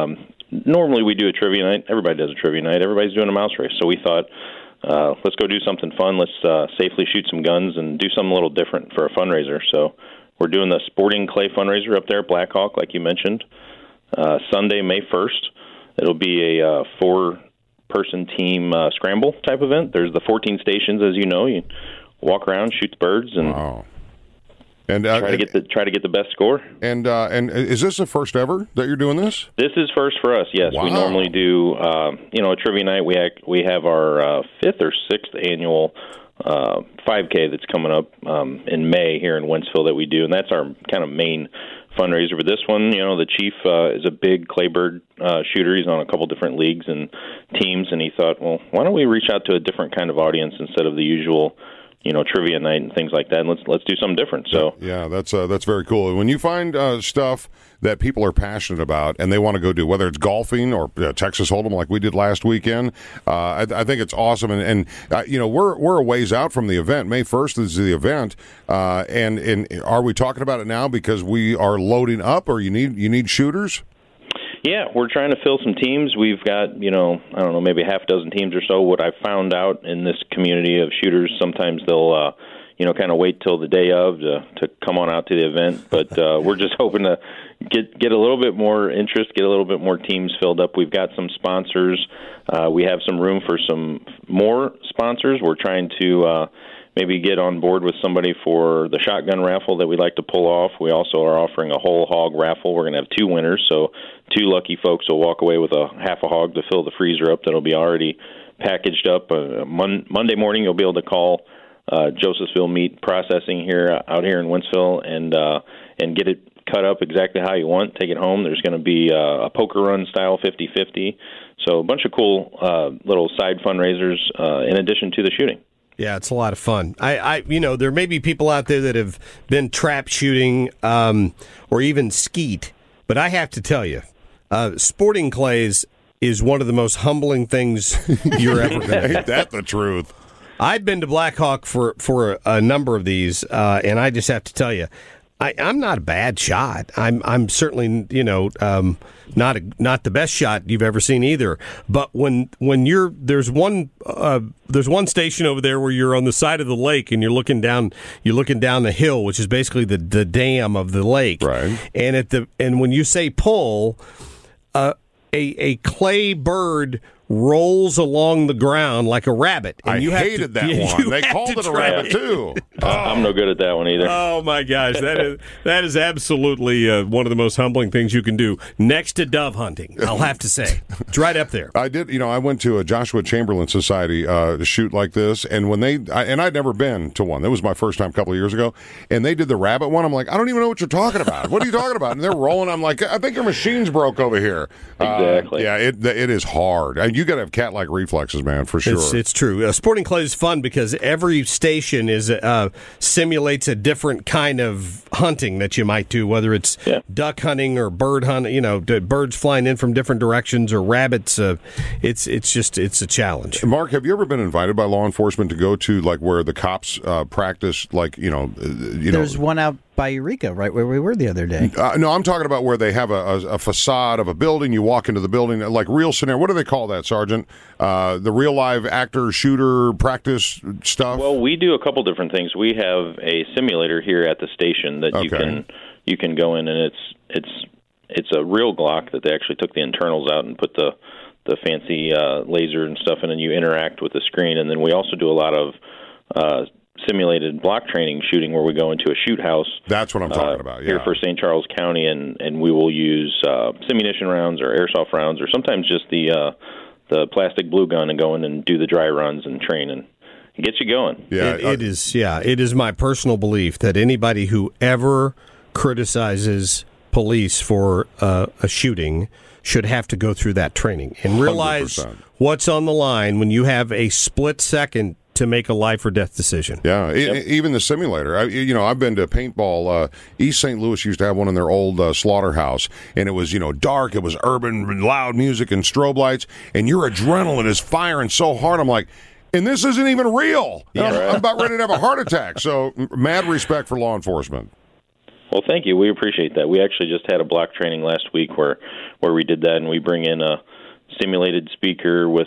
Normally we do a trivia night. Everybody does a trivia night. Everybody's doing a mouse race. So we thought, let's go do something fun. Let's safely shoot some guns and do something a little different for a fundraiser. So we're doing the sporting clay fundraiser up there at Black Hawk, like you mentioned, Sunday, May 1st. It'll be a 4-person team scramble type event. There's the 14 stations, as you know. You walk around, shoot the birds, and wow. And try to get the best score. And is this the first ever that you're doing this? This is first for us. Yes, wow. We normally do a trivia night. We have our 5th or 6th annual 5K that's coming up in May here in Wentzville that we do, and that's our kind of main fundraiser. But this one, the chief is a big claybird shooter. He's on a couple different leagues and teams, and he thought, well, why don't we reach out to a different kind of audience instead of the usual trivia night and things like that, and let's do something different. So yeah, that's very cool. When you find stuff that people are passionate about and they want to go do, whether it's golfing or Texas Hold'em like we did last weekend, I think it's awesome. And we're a ways out from the event. May 1st is the event, and are we talking about it now because we are loading up, or you need shooters? Yeah, we're trying to fill some teams. We've got, I don't know, maybe half a dozen teams or so. What I've found out in this community of shooters, sometimes they'll, kind of wait till the day of to come on out to the event. But we're just hoping to get a little bit more interest, get a little bit more teams filled up. We've got some sponsors. We have some room for some more sponsors. We're trying to maybe get on board with somebody for the shotgun raffle that we'd like to pull off. We also are offering a whole hog raffle. We're going to have 2 winners, so 2 lucky folks will walk away with a half a hog to fill the freezer up that'll be already packaged up. Monday morning you'll be able to call Josephville Meat Processing out here in Wentzville and get it cut up exactly how you want, take it home. There's going to be a poker run style 50-50. So a bunch of cool little side fundraisers in addition to the shooting. Yeah, it's a lot of fun. There may be people out there that have been trap shooting or even skeet, but I have to tell you, sporting clays is one of the most humbling things you're ever going to do. Ain't that the truth? I've been to Black Hawk for a number of these, and I just have to tell you, I'm not a bad shot. I'm certainly not the best shot you've ever seen either. But when there's one station over there where you're on the side of the lake and you're looking down the hill, which is basically the dam of the lake. Right. And when you say pull, a clay bird rolls along the ground like a rabbit. And I you hated that one. They called it a rabbit, too. I'm no good at that one either. Oh, my gosh. That is absolutely one of the most humbling things you can do, next to dove hunting, I'll have to say. It's right up there. I did, I went to a Joshua Chamberlain Society shoot like this, and when and I'd never been to one. That was my first time a couple of years ago, and they did the rabbit one. I'm like, I don't even know what you're talking about. What are you talking about? And they're rolling. I'm like, I think your machine's broke over here. Exactly. Yeah, it is hard. And you got to have cat-like reflexes, man, for sure. It's true. Sporting Clays is fun because every station simulates a different kind of hunting that you might do, whether it's duck hunting or bird hunting, birds flying in from different directions or rabbits. It's a challenge. Mark, have you ever been invited by law enforcement to go to like where the cops practice, like There's one out by Eureka, right where we were the other day. No, I'm talking about where they have a facade of a building. You walk into the building, like real scenario. What do they call that, Sergeant? The real live actor shooter practice stuff. Well, we do a couple different things. We have a simulator here at the station that you can go in, and it's a real Glock that they actually took the internals out and put the fancy laser and stuff in, and you interact with the screen. And then we also do a lot of simulated block training shooting where we go into a shoot house. That's what I'm talking about. Yeah. Here for St. Charles County, and we will use simunition rounds or airsoft rounds, or sometimes just the plastic blue gun and go in and do the dry runs and train and get you going. Yeah, it is my personal belief that anybody who ever criticizes police for a shooting should have to go through that training and realize 100%. What's on the line when you have a split second to make a life or death decision. Yeah, even the simulator. I've been to paintball. East St. Louis used to have one in their old slaughterhouse, and it was dark. It was urban, loud music and strobe lights, and your adrenaline is firing so hard. I'm like, and this isn't even real. I'm about ready to have a heart attack. So, mad respect for law enforcement. Well, thank you. We appreciate that. We actually just had a block training last week where we did that, and we bring in a simulated speaker with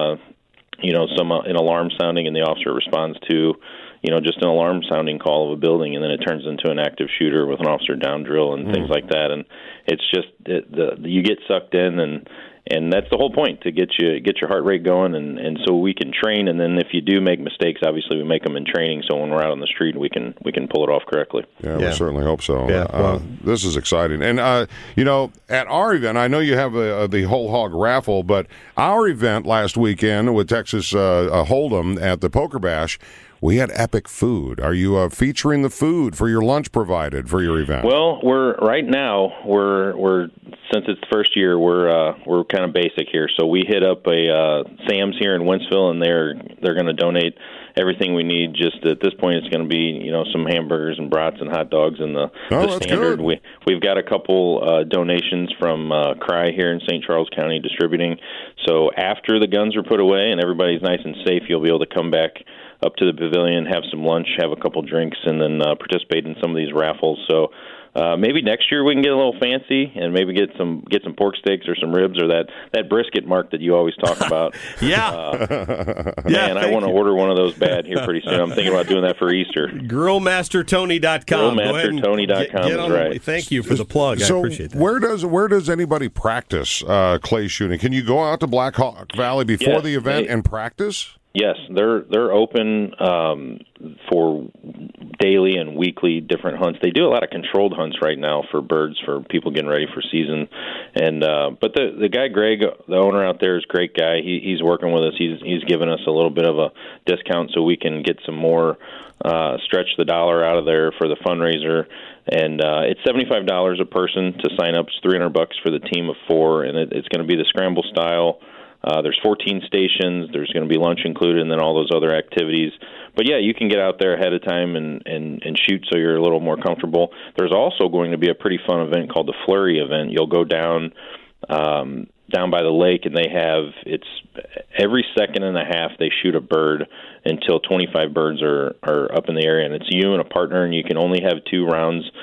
an alarm sounding, and the officer responds to just an alarm sounding call of a building, and then it turns into an active shooter with an officer down drill and things like that. And it's just you get sucked in, and that's the whole point, to get your heart rate going, and so we can train. And then if you do make mistakes, obviously we make them in training, so when we're out on the street we can pull it off correctly. Yeah, we certainly hope so. Yeah, this is exciting. And at our event, I know you have the whole hog raffle, but our event last weekend with Texas Hold'em at the Poker Bash, we had epic food. Are you featuring the food for your lunch provided for your event? Well, we're since it's the first year, we're kind of basic here. So we hit up a Sam's here in Wentzville, and they're going to donate everything we need. Just at this point, it's going to be some hamburgers and brats and hot dogs and the standard. Good. We've got a couple donations from Cry here in St. Charles County distributing. So after the guns are put away and everybody's nice and safe, you'll be able to come back up to the pavilion, have some lunch, have a couple drinks, and then participate in some of these raffles. So maybe next year we can get a little fancy and maybe get some pork steaks or some ribs or that brisket, Mark, that you always talk about. Man, I want to order one of those bad here pretty soon. I'm thinking about doing that for Easter. Grillmastertony.com. Grillmastertony.com is right. Thank you for the plug. I appreciate that. Where does anybody practice clay shooting? Can you go out to Black Hawk Valley before the event and practice? Yes, they're open for daily and weekly different hunts. They do a lot of controlled hunts right now for birds, for people getting ready for season. And but the guy Greg, the owner out there, is a great guy. He's working with us. He's given us a little bit of a discount so we can get some more stretch the dollar out of there for the fundraiser. And it's $75 a person to sign up. It's $300 for the team of 4, and it's going to be the scramble style. There's 14 stations. There's going to be lunch included, and then all those other activities. But yeah, you can get out there ahead of time and shoot, so you're a little more comfortable. There's also going to be a pretty fun event called the Flurry event. You'll go down by the lake, and it's every second and a half they shoot a bird until 25 birds are up in the area, and it's you and a partner, and you can only have 2 rounds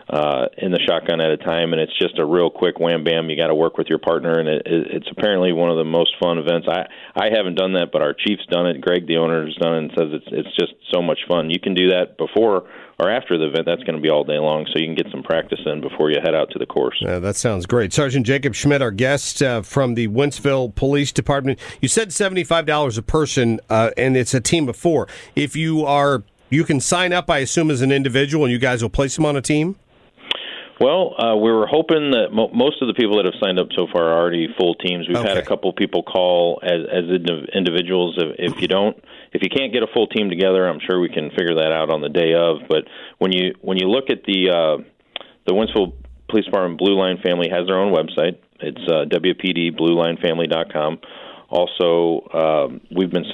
in the shotgun at a time, and it's just a real quick wham bam. You got to work with your partner, and it's apparently one of the most fun events. I haven't done that, but our chief's done it. Greg, the owner, has done it, and says it's just so much fun. You can do that before or after the event. That's going to be all day long, so you can get some practice in before you head out to the course. Yeah, that sounds great. Sergeant Jacob Schmidt, our guest from the Wentzville Police Department. You said $75 a person, and it's a team of 4. If you can sign up, I assume, as an individual, and you guys will place them on a team? Well, we were hoping that most of the people that have signed up so far are already full teams. We've had a couple people call as individuals. If you can't get a full team together, I'm sure we can figure that out on the day of. But when you look at the Wentzville Police Department Blue Line family has their own website. It's WPDBlueLineFamily.com. Also, we've been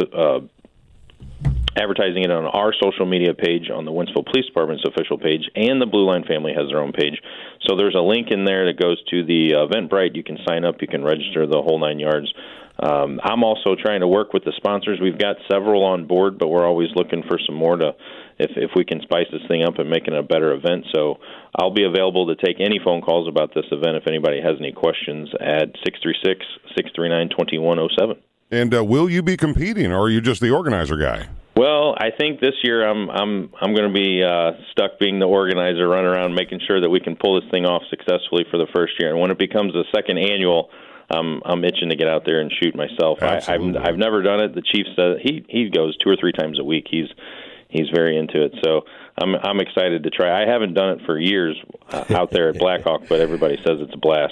advertising it on our social media page, on the Wentzville Police Department's official page, and the Blue Line family has their own page. So there's a link in there that goes to the Eventbrite. You can sign up, you can register, the whole 9 yards. I'm also trying to work with the sponsors. We've got several on board, but we're always looking for some more to, if we can spice this thing up and make it a better event. So I'll be available to take any phone calls about this event if anybody has any questions at 636-639-2107. And will you be competing, or are you just the organizer guy? Well, I think this year I'm going to be stuck being the organizer, running around making sure that we can pull this thing off successfully for the first year. And when it becomes the second annual, I'm itching to get out there and shoot myself. I've never done it. The chief says he goes 2 or 3 times a week. He's very into it, so I'm excited to try. I haven't done it for years out there at Blackhawk, but everybody says it's a blast.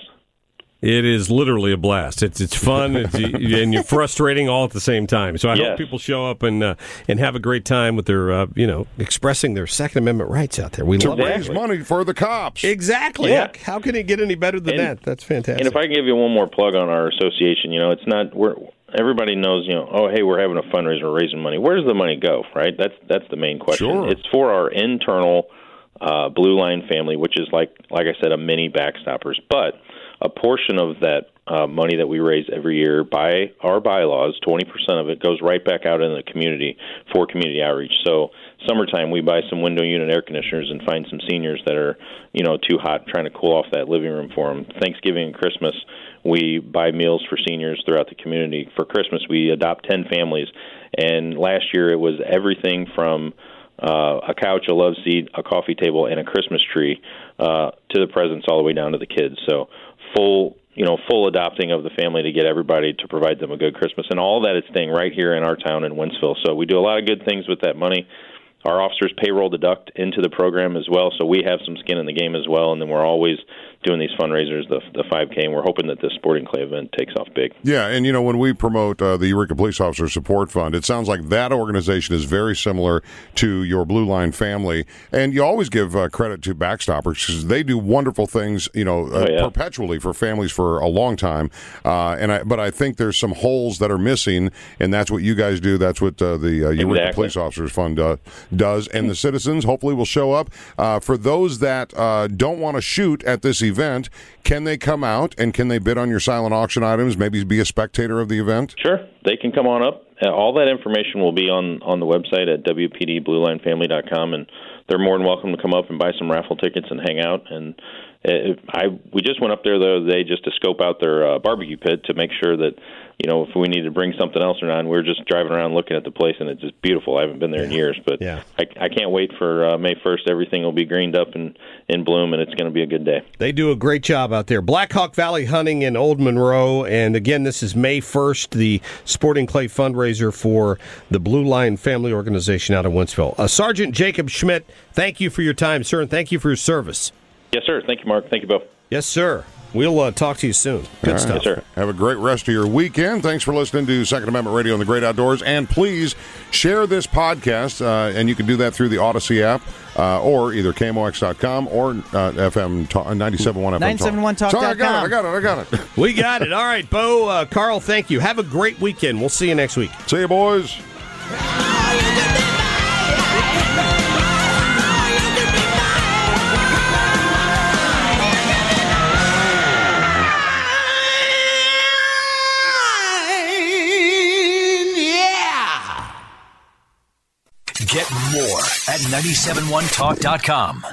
It is literally a blast. It's fun, and you're frustrating all at the same time. So I hope people show up and have a great time with their expressing their Second Amendment rights out there. We love to raise money for the cops. Exactly. Yeah. How can it get any better than that? That's fantastic. And if I can give you one more plug on our association, it's not everybody knows, oh, hey, we're having a fundraiser, we're raising money. Where does the money go? Right. That's the main question. Sure. It's for our internal Blue Line family, which is like I said, a mini Backstoppers, but a portion of that money that we raise every year by our bylaws, 20% of it goes right back out in the community for community outreach. So summertime, we buy some window unit air conditioners and find some seniors that are, too hot, trying to cool off that living room for them. Thanksgiving and Christmas, we buy meals for seniors throughout the community. For Christmas, we adopt 10 families. And last year, it was everything from a couch, a love seat, a coffee table, and a Christmas tree to the presents all the way down to the kids. So full adopting of the family to get everybody to provide them a good Christmas. And all that is staying right here in our town in Wentzville. So we do a lot of good things with that money. Our officers payroll deduct into the program as well, so we have some skin in the game as well. And then we're always doing these fundraisers, the 5K, and we're hoping that this Sporting Clay event takes off big. Yeah, and when we promote the Eureka Police Officer Support Fund, it sounds like that organization is very similar to your Blue Line family. And you always give credit to Backstoppers because they do wonderful things, perpetually for families for a long time. But I think there's some holes that are missing, and that's what you guys do. That's what the Eureka Police Officers Fund does, and the citizens hopefully will show up. For those that don't want to shoot at this event, can they come out and can they bid on your silent auction items, maybe be a spectator of the event? Sure. They can come on up. All that information will be on the website at WPDBlueLineFamily.com, and they're more than welcome to come up and buy some raffle tickets and hang out. And we just went up there the other day just to scope out their barbecue pit to make sure that, if we need to bring something else or not. We're just driving around looking at the place, and it's just beautiful. I haven't been there in years, but I can't wait for May 1st. Everything will be greened up and in bloom, and it's going to be a good day. They do a great job out there. Blackhawk Valley Hunting in Old Monroe, and again, this is May 1st, the Sporting Clay fundraiser for the Blue Line Family Organization out of Wentzville. Sergeant Jacob Schmidt, thank you for your time, sir, and thank you for your service. Yes, sir. Thank you, Mark. Thank you both. Yes, sir. We'll talk to you soon. Good stuff. Yes, sir. Have a great rest of your weekend. Thanks for listening to Second Amendment Radio and the Great Outdoors. And please share this podcast, and you can do that through the Odyssey app or either KMOX.com or FM 97.1 FM 971 Talk. Sorry, I got it. We got it. All right, Bo, Carl, thank you. Have a great weekend. We'll see you next week. See you, boys. Get more at 971talk.com.